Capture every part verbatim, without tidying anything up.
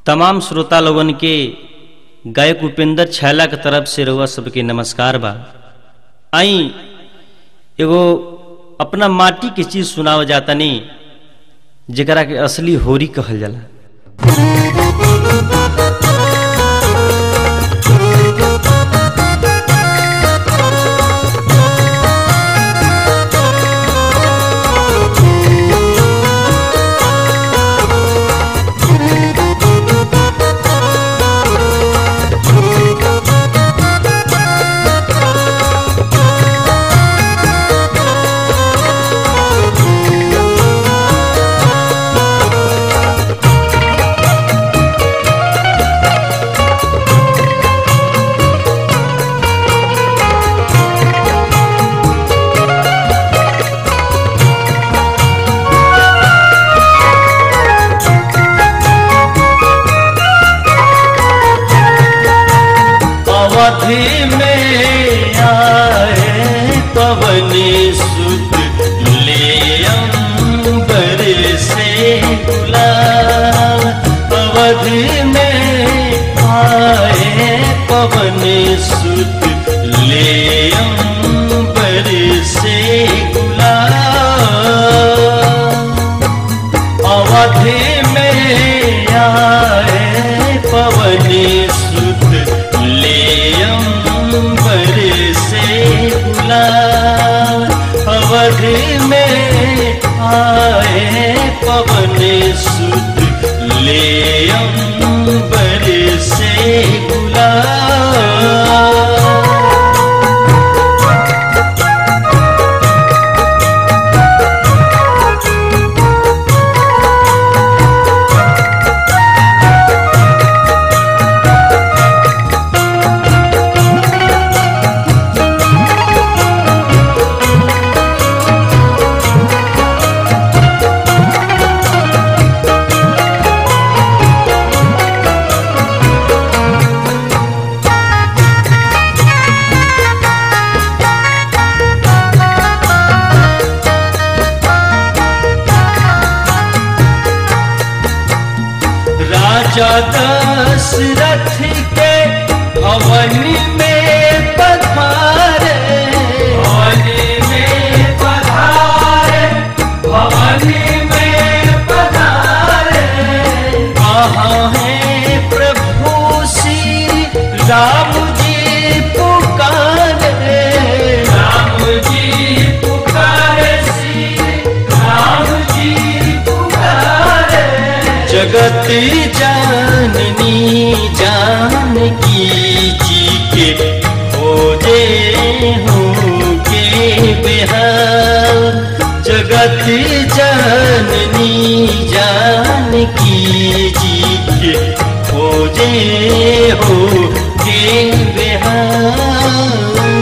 तमाम श्रोता लोगन के गायक उपेंद्र छैला के तरफ से रउआ सबके नमस्कार बा। आई एगो अपना माटी के चीज सुनाव जातनी जेकरा के असली होरी कहल जाला। अवधि में आए पवन सुत ले अंबर से गुलाल। अवधि में आए पवन सुत ले अंबर से गुलाल। अवधि में आए पवन सुत ले अंबर से गुलाल। अवधि में आए पवन सुत ले अंबर से गुलाल। राजा दशरथ के भवन में पधारे। भवन में पधारे भवन में पधारे। कहाँ है प्रभु श्री राम जी पुकारे। राम जी पुकारे श्री राम जी पुकारे। जगत जननी जानकी जी के खोजे होंगे बेहाल। जगत जननी जानकी जी के खोजे होंगे बेहाल।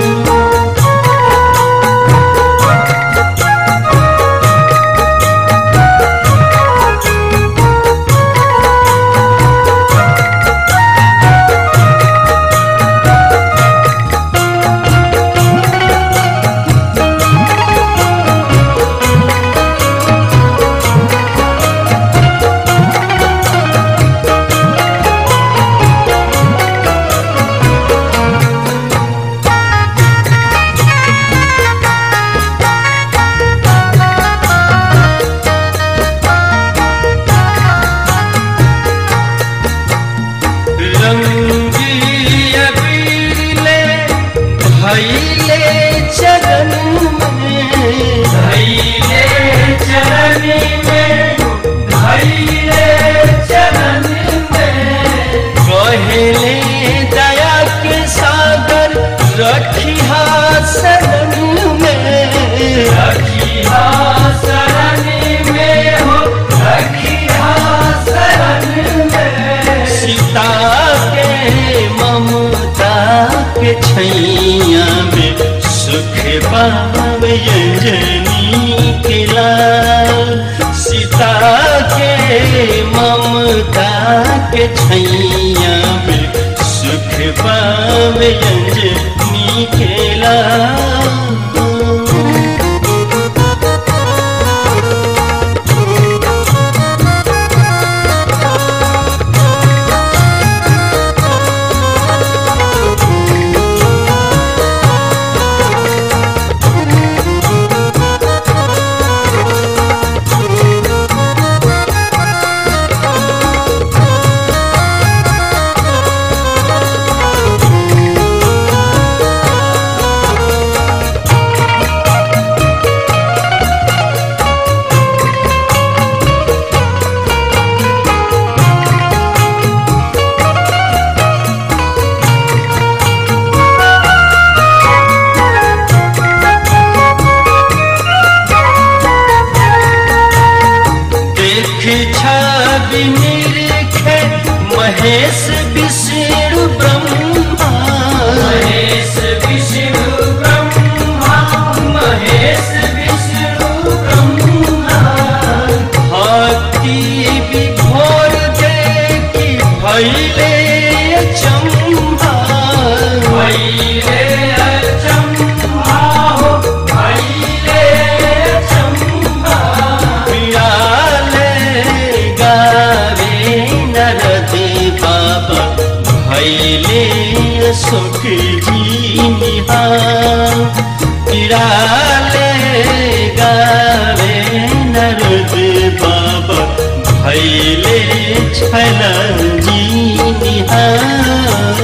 छैया में सुख पावे अंजनी के लाल। सीता के ममता के छैया में सुख पावे अंजनी के लाल। महेश विष्णु ब्रह्मा महेश विष्णु ब्रह्मा महेश विष्णु ब्रह्मा भक्ति विभोर देखी भैले अचंभा भैले अचंभा हो भैले अचंभा बिराले गावे नरद बाबा भैले सुख जी निहार बिराले गावे नरद बाबा भैले छला जी निहार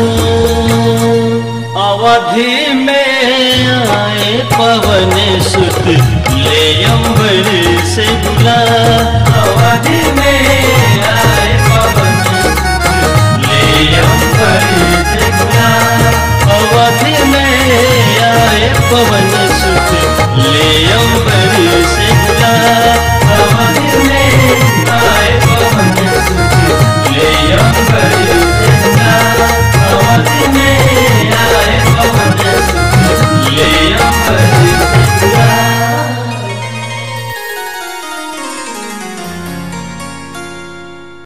अवधि में आए पवन सुत ले अंबर से बुला अवधि में आए पवन ले अंबर से बुला अवधि में आए पवन सुत ले